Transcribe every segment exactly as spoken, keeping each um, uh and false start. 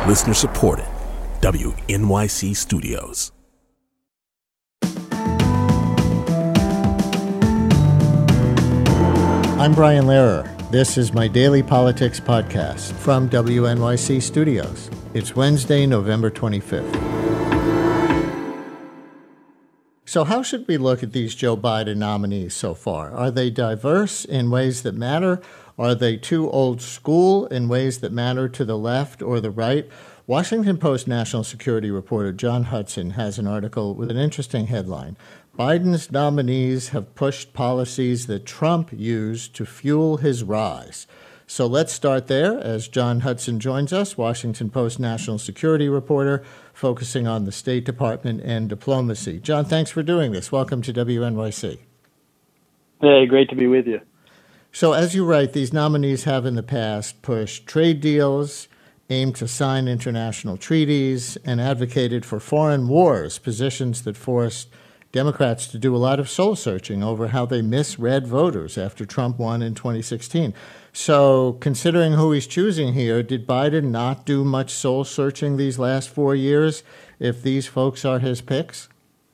Listener supported. W N Y C Studios. I'm Brian Lehrer. This is my daily politics podcast from W N Y C Studios. It's Wednesday, November twenty-fifth. So how should we look at these Joe Biden nominees so far? Are they diverse in ways that matter? Are they too old school in ways that matter to the left or the right? Washington Post national security reporter John Hudson has an article with an interesting headline. Biden's nominees have pushed policies that Trump used to fuel his rise. So let's start there as John Hudson joins us, Washington Post national security reporter, focusing on the State Department and diplomacy. John, thanks for doing this. Welcome to W N Y C. Hey, great to be with you. So as you write, these nominees have in the past pushed trade deals, aimed to sign international treaties, and advocated for foreign wars, positions that forced Democrats to do a lot of soul-searching over how they misread voters after Trump won in twenty sixteen. So considering who he's choosing here, did Biden not do much soul-searching these last four years if these folks are his picks?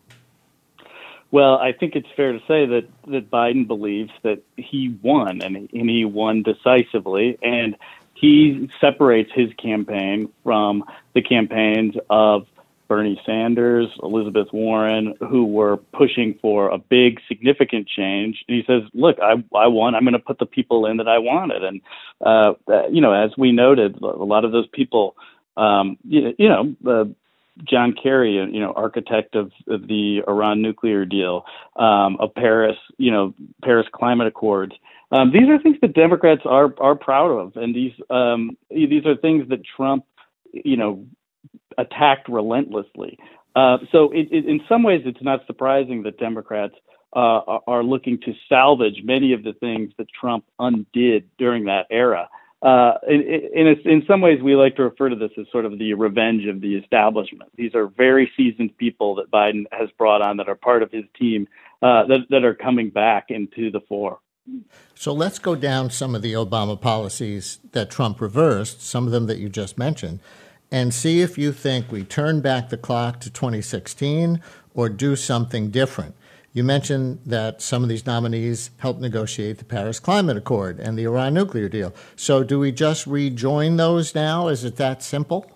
Well, I think it's fair to say that, that Biden believes that he won, and, and he won decisively, and he separates his campaign from the campaigns of Bernie Sanders, Elizabeth Warren, who were pushing for a big, significant change. And he says, look, I, I won. I'm going to put the people in that I wanted. And, uh, you know, as we noted, a lot of those people, um, you, you know, uh, John Kerry, you know, architect of, of the Iran nuclear deal, um, of Paris, you know, Paris Climate Accords. Um, these are things that Democrats are are proud of. And these um, these are things that Trump, you know, attacked relentlessly. Uh, so it, it, in some ways, it's not surprising that Democrats uh, are, are looking to salvage many of the things that Trump undid during that era. Uh, in, in, a, in some ways, we like to refer to this as sort of the revenge of the establishment. These are very seasoned people that Biden has brought on that are part of his team uh, that, that are coming back into the fore. So let's go down some of the Obama policies that Trump reversed, some of them that you just mentioned, and see if you think we turn back the clock to twenty sixteen or do something different. You mentioned that some of these nominees helped negotiate the Paris Climate Accord and the Iran nuclear deal. So do we just rejoin those now? Is it that simple?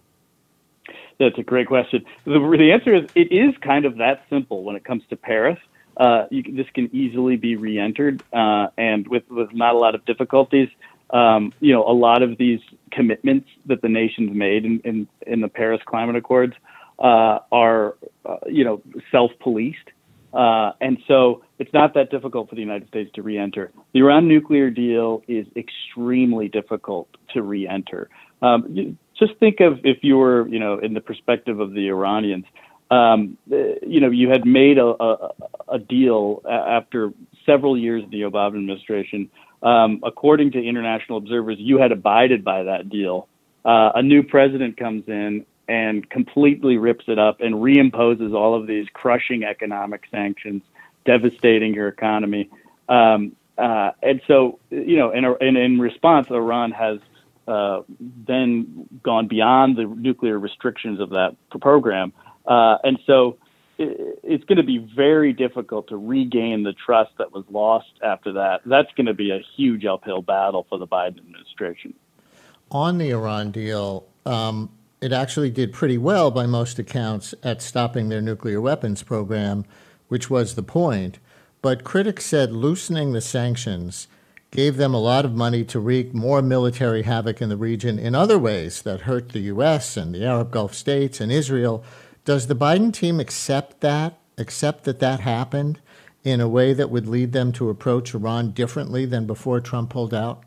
That's a great question. The, the answer is it is kind of that simple when it comes to Paris. Uh, you, this can easily be re-entered uh, and with, with not a lot of difficulties. Um, you know, a lot of these commitments that the nation's made in, in, in the Paris Climate Accords uh, are, uh, you know, self-policed. Uh, and so it's not that difficult for the United States to re-enter. The Iran nuclear deal is extremely difficult to re-enter. Um, you, just think of if you were, you know, in the perspective of the Iranians, um, you know, you had made a, a, a deal after several years of the Obama administration. Um, according to international observers, you had abided by that deal. Uh, a new president comes in and completely rips it up and reimposes all of these crushing economic sanctions, devastating your economy. Um, uh, and so, you know, in, in, in response, Iran has uh, then gone beyond the nuclear restrictions of that program. Uh, and so it, it's going to be very difficult to regain the trust that was lost after that. That's going to be a huge uphill battle for the Biden administration. On the Iran deal, um, it actually did pretty well by most accounts at stopping their nuclear weapons program, which was the point. But critics said loosening the sanctions gave them a lot of money to wreak more military havoc in the region in other ways that hurt the U S and the Arab Gulf states and Israel. Does the Biden team accept that, accept that that happened in a way that would lead them to approach Iran differently than before Trump pulled out?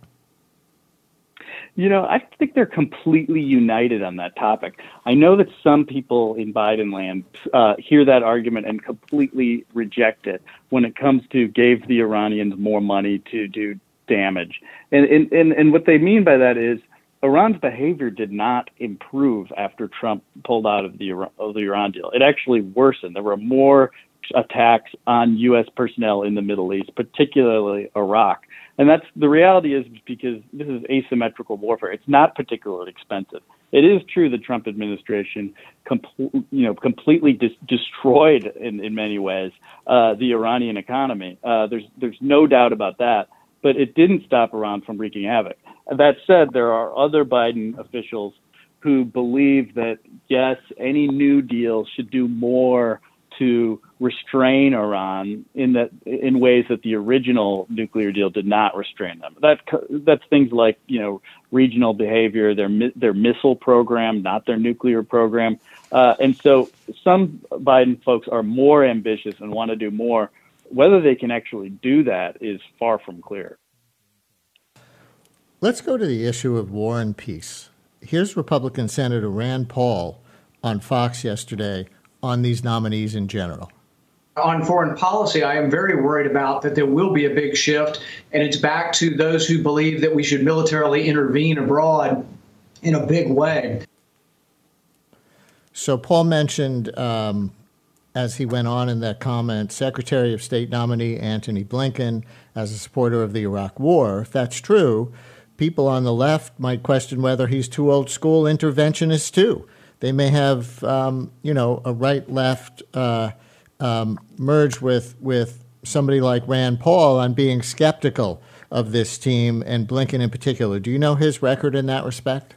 You know, I think they're completely united on that topic. I know that some people in Biden land uh, hear that argument and completely reject it when it comes to gave the Iranians more money to do damage. And, and, and, and what they mean by that is Iran's behavior did not improve after Trump pulled out of the, of the Iran deal. It actually worsened. There were more attacks on U S personnel in the Middle East, particularly Iraq. And that's the reality is because this is asymmetrical warfare. It's not particularly expensive. It is true the Trump administration, compl- you know, completely dis- destroyed in, in many ways uh, the Iranian economy. Uh, there's there's no doubt about that. But it didn't stop Iran from wreaking havoc. That said, there are other Biden officials who believe that, yes, any new deal should do more to restrain Iran in that in ways that the original nuclear deal did not restrain them. That that's things like, you know, regional behavior, their their missile program, not their nuclear program. Uh, and so some Biden folks are more ambitious and want to do more. Whether they can actually do that is far from clear. Let's go to the issue of war and peace. Here's Republican Senator Rand Paul on Fox yesterday on these nominees in general. On foreign policy, I am very worried about that there will be a big shift, and it's back to those who believe that we should militarily intervene abroad in a big way. So Paul mentioned, um, as he went on in that comment, Secretary of State nominee Antony Blinken as a supporter of the Iraq War. If that's true, people on the left might question whether he's too old school interventionist too. They may have, um, you know, a right-left uh, um, merge with with somebody like Rand Paul on being skeptical of this team and Blinken in particular. Do you know his record in that respect?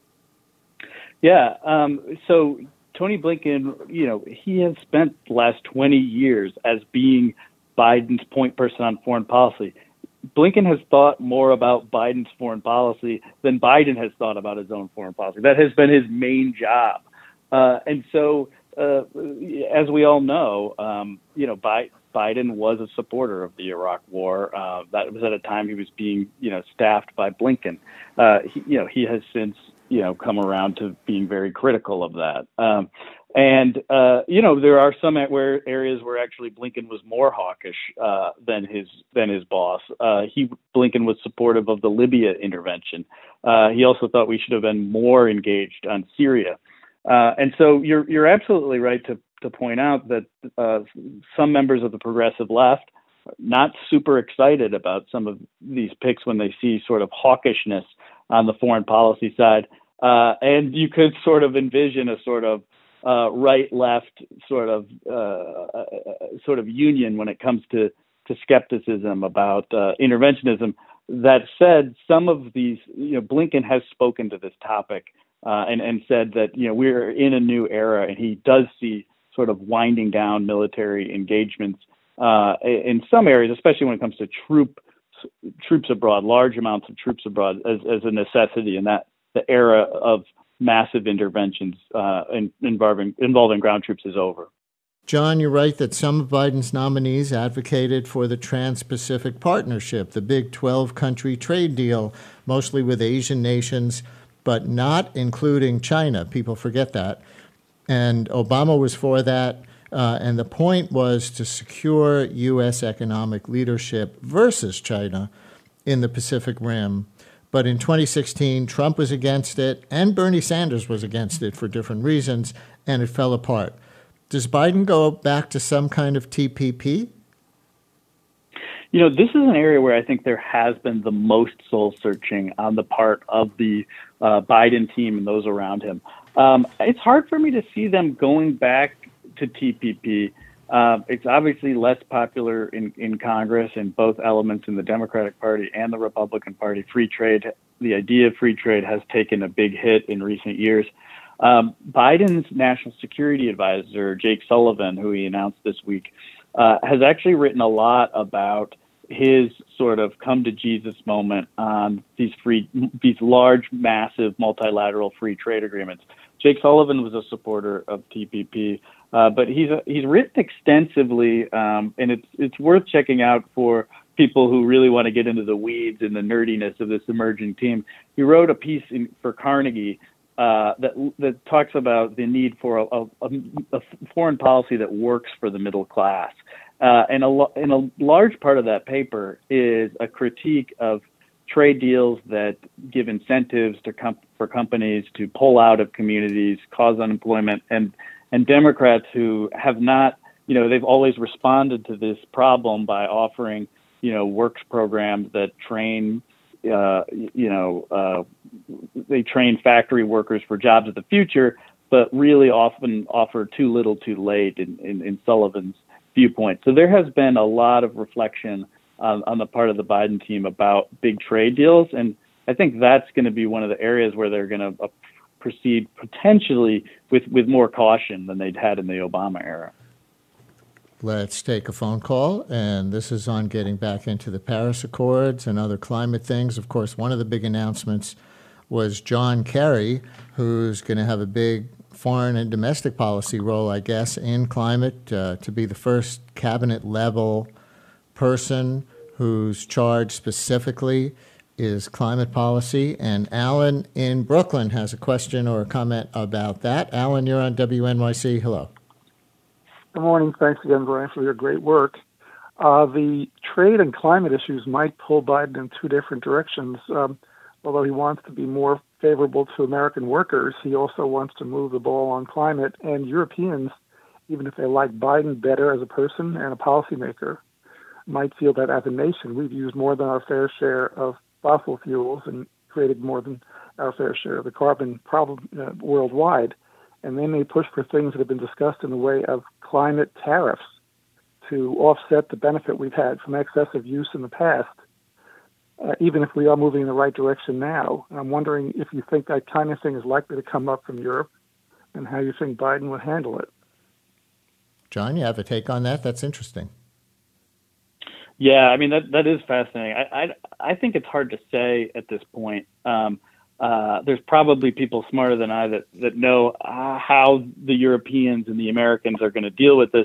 Yeah. Um, so Tony Blinken, you know, he has spent the last twenty years as being Biden's point person on foreign policy. Blinken has thought more about Biden's foreign policy than Biden has thought about his own foreign policy. That has been his main job. Uh, and so, uh, as we all know, um, you know, Bi- Biden was a supporter of the Iraq War. Uh, that was at a time he was being, you know, staffed by Blinken. Uh, he, you know, he has since, you know, come around to being very critical of that. Um, And, uh, you know, there are some where areas where actually Blinken was more hawkish uh, than his than his boss. Uh, he Blinken was supportive of the Libya intervention. Uh, he also thought we should have been more engaged on Syria. Uh, and so you're you're absolutely right to, to point out that uh, some members of the progressive left are not super excited about some of these picks when they see sort of hawkishness on the foreign policy side. Uh, and you could sort of envision a sort of Uh, right-left sort of uh, uh, sort of union when it comes to, to skepticism about uh, interventionism. That said, some of these, you know, Blinken has spoken to this topic uh, and, and said that, you know, we're in a new era, and he does see sort of winding down military engagements uh, in some areas, especially when it comes to troop troops abroad, large amounts of troops abroad as, as a necessity in that the era of massive interventions uh, in, involving, involving ground troops is over. John, you're right that some of Biden's nominees advocated for the Trans-Pacific Partnership, the big twelve-country trade deal, mostly with Asian nations, but not including China. People forget that. And Obama was for that. Uh, and the point was to secure U S economic leadership versus China in the Pacific Rim. But in twenty sixteen, Trump was against it, and Bernie Sanders was against it for different reasons, and it fell apart. Does Biden go back to some kind of T P P? You know, this is an area where I think there has been the most soul-searching on the part of the uh, Biden team and those around him. Um, it's hard for me to see them going back to T P P. Uh, it's obviously less popular in, in Congress and both elements in the Democratic Party and the Republican Party. Free trade, the idea of free trade has taken a big hit in recent years. Um, Biden's national security advisor, Jake Sullivan, who he announced this week, uh, has actually written a lot about his sort of come to Jesus moment on these free, these large, massive multilateral free trade agreements. Jake Sullivan was a supporter of T P P. Uh, but he's uh, he's written extensively, um, and it's it's worth checking out for people who really want to get into the weeds and the nerdiness of this emerging team. He wrote a piece in, for Carnegie uh, that that talks about the need for a, a, a foreign policy that works for the middle class, uh, and a and a large part of that paper is a critique of trade deals that give incentives to com- for companies to pull out of communities, cause unemployment, and And Democrats who have not, you know, they've always responded to this problem by offering you know, works programs that train, uh, you know, uh, they train factory workers for jobs of the future, but really often offer too little too late in, in, in Sullivan's viewpoint. So there has been a lot of reflection um, on the part of the Biden team about big trade deals. And I think that's going to be one of the areas where they're going to uh, proceed potentially with, with more caution than they'd had in the Obama era. Let's take a phone call, and this is on getting back into the Paris Accords and other climate things. Of course, one of the big announcements was John Kerry, who's going to have a big foreign and domestic policy role, I guess, in climate, uh, to be the first cabinet-level person whose charge specifically is climate policy. And Alan in Brooklyn has a question or a comment about that. Alan, you're on W N Y C. Hello. Good morning. Thanks again, Brian, for your great work. Uh, the trade and climate issues might pull Biden in two different directions. Um, although he wants to be more favorable to American workers, he also wants to move the ball on climate. And Europeans, even if they like Biden better as a person and a policymaker, might feel that as a nation, we've used more than our fair share of fossil fuels and created more than our fair share of the carbon problem uh, worldwide. And they may push for things that have been discussed in the way of climate tariffs to offset the benefit we've had from excessive use in the past, uh, even if we are moving in the right direction now. And I'm wondering if you think that kind of thing is likely to come up from Europe and how you think Biden would handle it. John, you have a take on that? That's interesting. Yeah, I mean, that that is fascinating. I I, I think it's hard to say at this point. Um, Uh, there's probably people smarter than I that, that know uh, how the Europeans and the Americans are going to deal with this.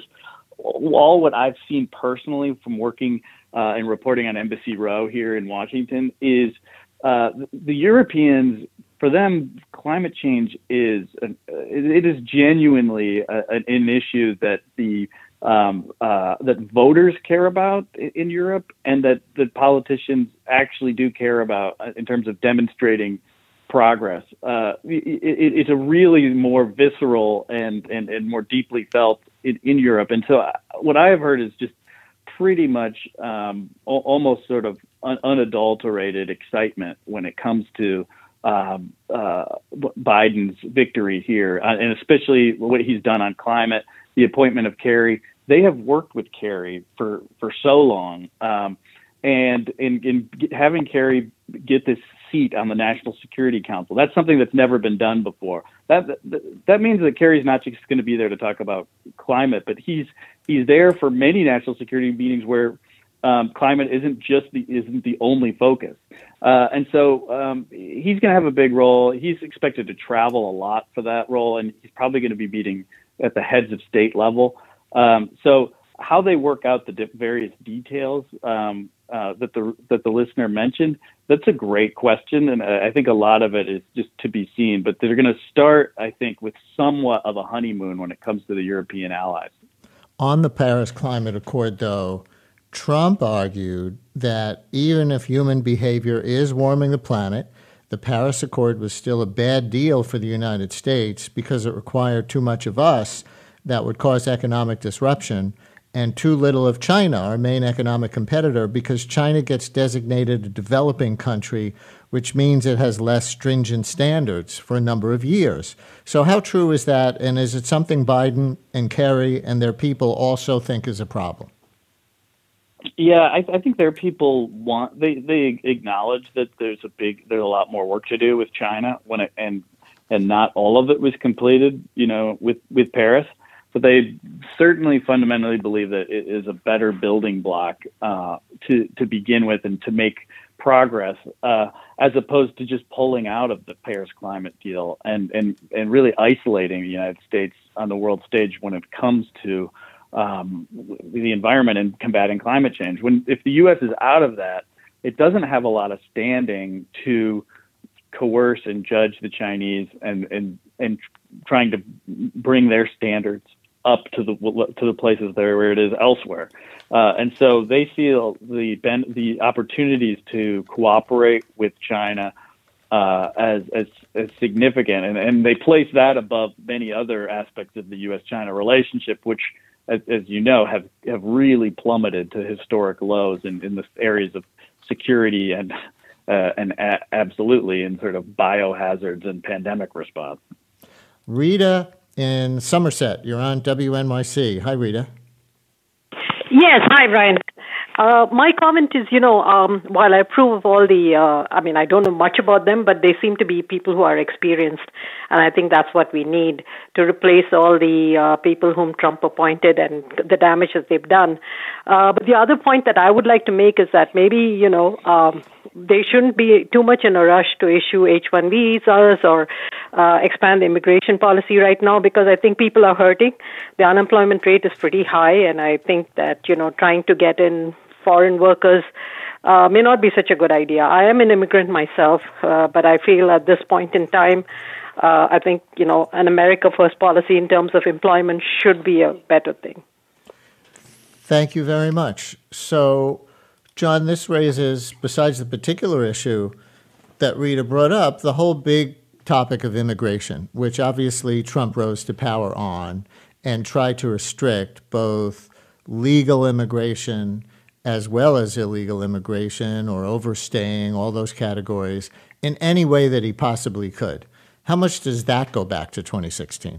All what I've seen personally from working uh, and reporting on Embassy Row here in Washington is uh, the Europeans, for them, climate change is an, it is genuinely a, an issue that the um, uh, that voters care about in Europe, and that that politicians actually do care about in terms of demonstrating progress. Uh, it, it, it's a really more visceral and, and, and more deeply felt in, in Europe. And so what I have heard is just pretty much um, o- almost sort of un- unadulterated excitement when it comes to um, uh, Biden's victory here, uh, and especially what he's done on climate, the appointment of Kerry. They have worked with Kerry for, for so long. Um, and in, in having Kerry get this seat on the National Security Council, that's something that's never been done before. That that, that means that Kerry's not just going to be there to talk about climate, but he's he's there for many national security meetings where um, climate isn't just the isn't the only focus. Uh, and so um, he's going to have a big role. He's expected to travel a lot for that role, and he's probably going to be meeting at the heads of state level. Um, so how they work out the di- various details um, uh, that the that the listener mentioned, that's a great question, and I think a lot of it is just to be seen. But they're going to start, I think, with somewhat of a honeymoon when it comes to the European allies. On the Paris Climate Accord, though, Trump argued that even if human behavior is warming the planet, the Paris Accord was still a bad deal for the United States because it required too much of us that would cause economic disruption, and too little of China, our main economic competitor, because China gets designated a developing country, which means it has less stringent standards for a number of years. So how true is that, and is it something Biden and Kerry and their people also think is a problem? Yeah, I, I think their people want they, they acknowledge that there's a big there's a lot more work to do with China when it, and and not all of it was completed, you know, with, with Paris. But they certainly fundamentally believe that it is a better building block uh, to to begin with and to make progress, uh, as opposed to just pulling out of the Paris climate deal and, and, and really isolating the United States on the world stage when it comes to um, the environment and combating climate change. When if the U S is out of that, it doesn't have a lot of standing to coerce and judge the Chinese and and and trying to bring their standards up to the to the places there where it is elsewhere, uh, and so they feel the ben, the opportunities to cooperate with China uh, as, as as significant, and, and they place that above many other aspects of the U S China relationship, which as, as you know, have, have really plummeted to historic lows in, in the areas of security and uh, and a- absolutely in sort of biohazards and pandemic response. Rita in Somerset, you're on W N Y C. Hi, Rita. Yes, hi, Brian. Uh, my comment is, you know, um, while I approve of all the, uh, I mean, I don't know much about them, but they seem to be people who are experienced, and I think that's what we need to replace all the uh, people whom Trump appointed and the damage that they've done. Uh, but the other point that I would like to make is that maybe, you know, um, they shouldn't be too much in a rush to issue H one B visas or uh, expand the immigration policy right now, because I think people are hurting. The unemployment rate is pretty high, and I think that, you know, trying to get in foreign workers uh, may not be such a good idea. I am an immigrant myself, uh, but I feel at this point in time, uh, I think, you know, an America First policy in terms of employment should be a better thing. Thank you very much. So, John, this raises, besides the particular issue that Rita brought up, the whole big topic of immigration, which obviously Trump rose to power on and tried to restrict both legal immigration as well as illegal immigration or overstaying, all those categories, in any way that he possibly could. How much does that go back to twenty sixteen?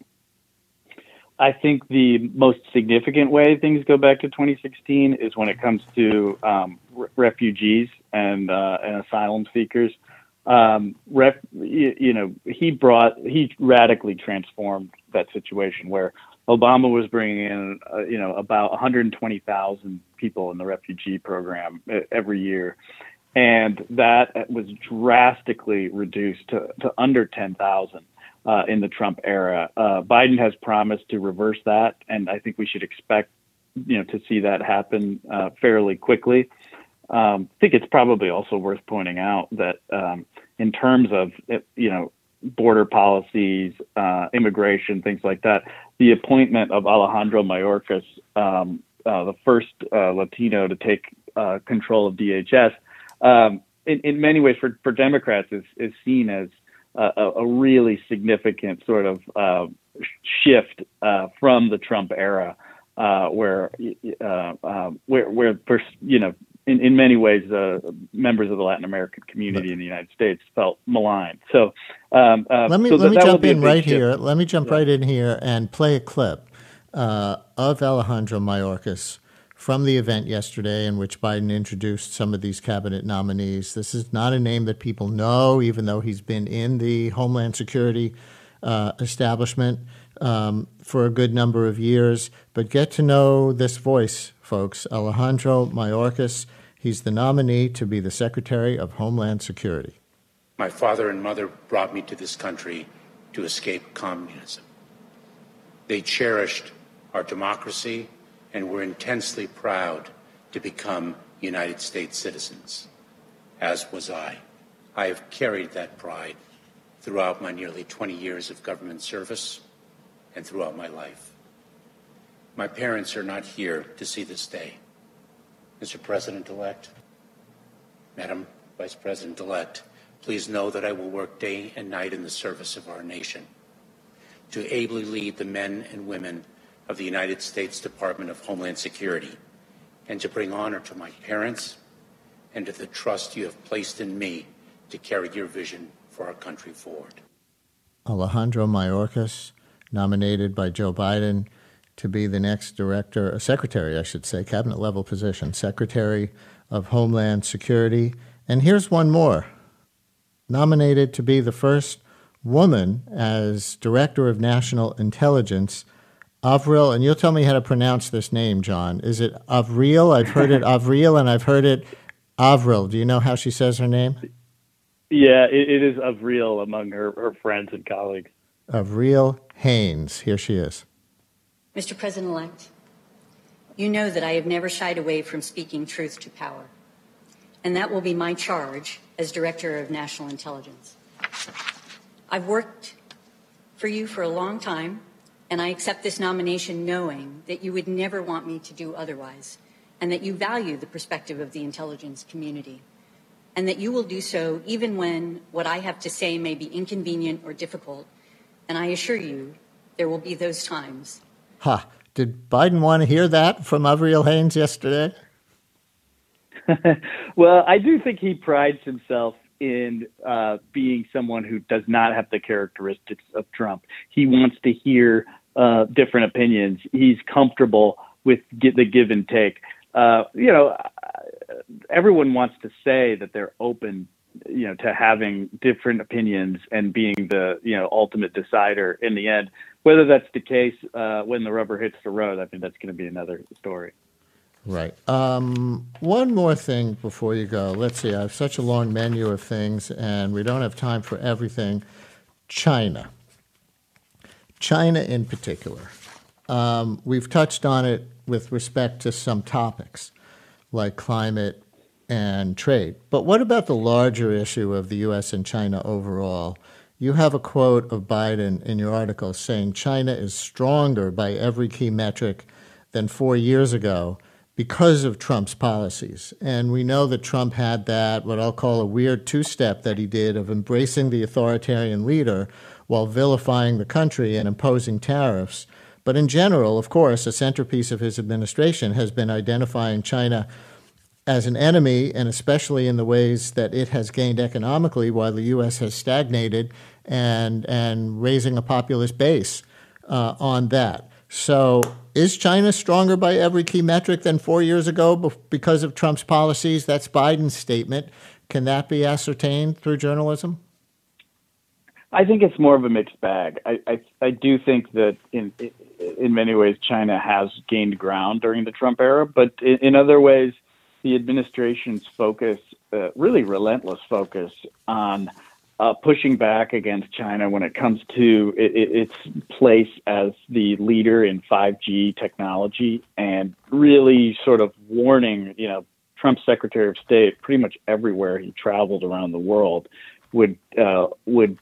I think the most significant way things go back to twenty sixteen is when it comes to um, r- refugees and, uh, and asylum seekers. Um, ref, you, you know, he brought, he radically transformed that situation where Obama was bringing in, uh, you know, about one hundred twenty thousand people in the refugee program every year. And that was drastically reduced to, to under ten thousand uh, in the Trump era. Uh, Biden has promised to reverse that, and I think we should expect, you know, to see that happen uh, fairly quickly. Um, I think it's probably also worth pointing out that um, in terms of, you know, border policies, uh, immigration, things like that, the appointment of Alejandro Mayorkas, um, uh, the first uh, Latino to take uh, control of D H S, um, in, in many ways for, for Democrats is, is seen as uh, a, a really significant sort of uh, shift uh, from the Trump era, uh, where, uh, uh, where, where, you know, In, in many ways, uh, members of the Latin American community in the United States felt maligned. So um, uh, let me so let that, me that jump in right shift. here. Let me jump yeah. right in here and play a clip uh, of Alejandro Mayorkas from the event yesterday in which Biden introduced some of these cabinet nominees. This is not a name that people know, even though he's been in the Homeland Security uh, establishment um, for a good number of years. But get to know this voice, folks. Alejandro Mayorkas. He's the nominee to be the Secretary of Homeland Security. My father and mother brought me to this country to escape communism. They cherished our democracy and were intensely proud to become United States citizens, as was I. I have carried that pride throughout my nearly twenty years of government service and throughout my life. My parents are not here to see this day. Mister President-elect, Madam Vice President-elect, please know that I will work day and night in the service of our nation to ably lead the men and women of the United States Department of Homeland Security and to bring honor to my parents and to the trust you have placed in me to carry your vision for our country forward. Alejandro Mayorkas, nominated by Joe Biden to be the next director, a secretary, I should say, cabinet level position, Secretary of Homeland Security. And here's one more, nominated to be the first woman as Director of National Intelligence, Avril, and you'll tell me how to pronounce this name, John. Is it Avril? I've heard it Avril, and I've heard it Avril. Do you know how she says her name? Yeah, it, it is Avril among her, her friends and colleagues. Avril Haines. Here she is. Mister President-elect, you know that I have never shied away from speaking truth to power, and that will be my charge as Director of National Intelligence. I've worked for you for a long time, and I accept this nomination knowing that you would never want me to do otherwise, and that you value the perspective of the intelligence community, and that you will do so even when what I have to say may be inconvenient or difficult, and I assure you there will be those times. Ha, Did Biden want to hear that from Avril Haines yesterday? Well, I do think he prides himself in uh, being someone who does not have the characteristics of Trump. He wants to hear uh, different opinions. He's comfortable with get the give and take. Uh, you know, everyone wants to say that they're open, you know, to having different opinions and being the, you know, ultimate decider in the end. Whether that's the case uh, when the rubber hits the road, I think that's going to be another story. Right. Um, one more thing before you go. Let's see. I have such a long menu of things, and we don't have time for everything. China. China in particular. Um, we've touched on it with respect to some topics like climate and trade. But what about the larger issue of the U S and China overall? You have a quote of Biden in your article saying China is stronger by every key metric than four years ago because of Trump's policies. And we know that Trump had that, what I'll call a weird two-step that he did of embracing the authoritarian leader while vilifying the country and imposing tariffs. But in general, of course, a centerpiece of his administration has been identifying China as an enemy, and especially in the ways that it has gained economically while the U S has stagnated and, and raising a populist base uh, on that. So is China stronger by every key metric than four years ago because of Trump's policies? That's Biden's statement. Can that be ascertained through journalism? I think it's more of a mixed bag. I, I, I do think that in in many ways China has gained ground during the Trump era, but in, in other ways, the administration's focus, uh, really relentless focus on uh, pushing back against China when it comes to it, it, its place as the leader in five G technology, and really sort of warning, you know, Trump's Secretary of State pretty much everywhere he traveled around the world would uh, would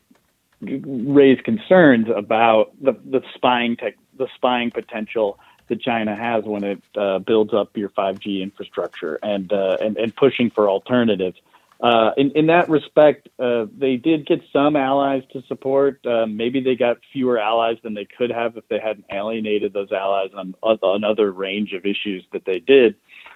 raise concerns about the, the spying tech, the spying potential that China has when it uh, builds up your five G infrastructure, and uh, and, and pushing for alternatives. Uh, in, in that respect, uh, they did get some allies to support. Uh, maybe they got fewer allies than they could have if they hadn't alienated those allies on another range of issues that they did.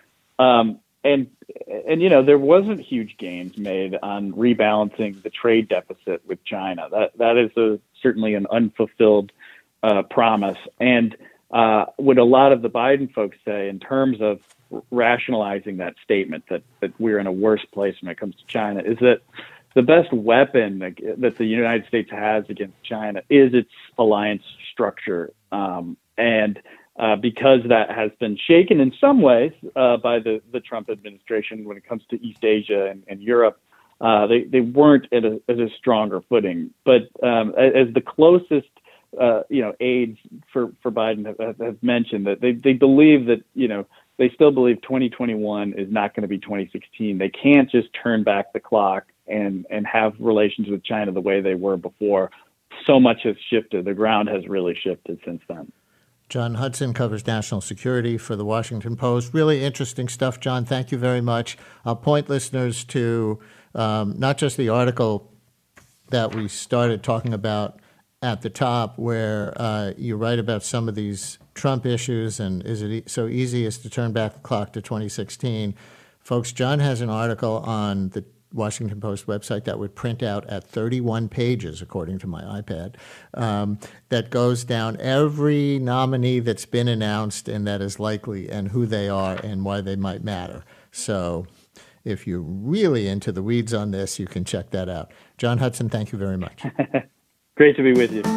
Um, and and you know, there wasn't huge gains made on rebalancing the trade deficit with China. That that is a, certainly an unfulfilled uh, promise. And Uh, what a lot of the Biden folks say in terms of rationalizing that statement that, that we're in a worse place when it comes to China is that the best weapon that, that the United States has against China is its alliance structure. Um, and uh, because that has been shaken in some ways uh, by the, the Trump administration when it comes to East Asia and, and Europe, uh, they, they weren't at a, at a stronger footing. But um, as the closest Uh, you know, aides for, for Biden have, have mentioned that they, they believe that, you know, they still believe twenty twenty-one is not going to be twenty sixteen. They can't just turn back the clock and, and have relations with China the way they were before. So much has shifted. The ground has really shifted since then. John Hudson covers national security for the Washington Post. Really interesting stuff, John. Thank you very much. I'll point listeners to um, not just the article that we started talking about at the top, where uh, you write about some of these Trump issues and is it e- so easy as to turn back the clock to twenty sixteen. Folks, John has an article on the Washington Post website that would print out at thirty-one pages, according to my iPad, um, that goes down every nominee that's been announced and that is likely and who they are and why they might matter. So if you're really into the weeds on this, you can check that out. John Hudson, thank you very much. Great to be with you.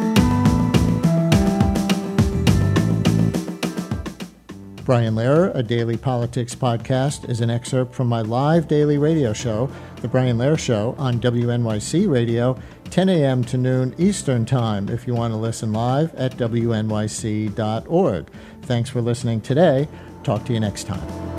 Brian Lehrer, a daily politics podcast, is an excerpt from my live daily radio show, The Brian Lehrer Show, on W N Y C Radio, ten a.m. to noon Eastern Time, if you want to listen live at W N Y C dot org. Thanks for listening today. Talk to you next time.